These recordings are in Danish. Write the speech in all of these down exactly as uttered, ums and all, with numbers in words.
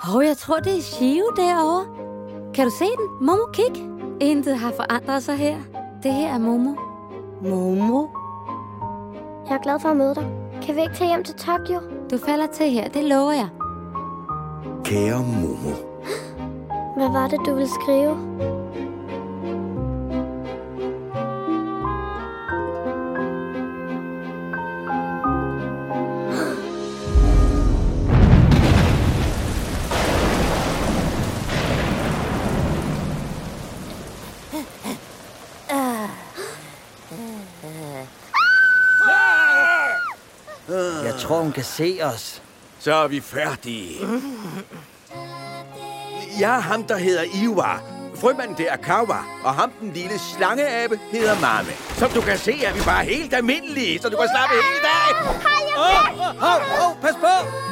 Hov, jeg tror, det er Shio derovre. Kan du se den? Momo, kig. Intet har forandret sig her. Det her er Momo. Momo? Jeg er glad for at møde dig. Kan vi ikke tage hjem til Tokyo? Du falder til her, det lover jeg. Kære Momo. Hvad var det, du ville skrive? Jeg tror, hun kan se os. Så er vi færdige. Jeg er ham, der hedder Iwa. Frømanden der er Kawa, og ham den lille slangeabe hedder Mame. Som du kan se, er vi bare helt almindelige, så du kan slappe hele dagen. Åh, oh, oh, oh, pas på!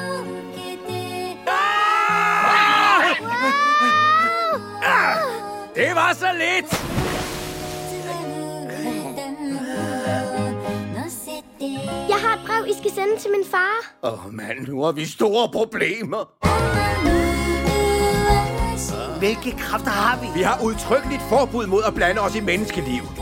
Ah! Det var så lidt! Jeg har et brev, I skal sende til min far. Åh, oh, mand, nu har vi store problemer. Hvilke kræfter har vi? Vi har udtrykkeligt forbud mod at blande os i menneskeliv.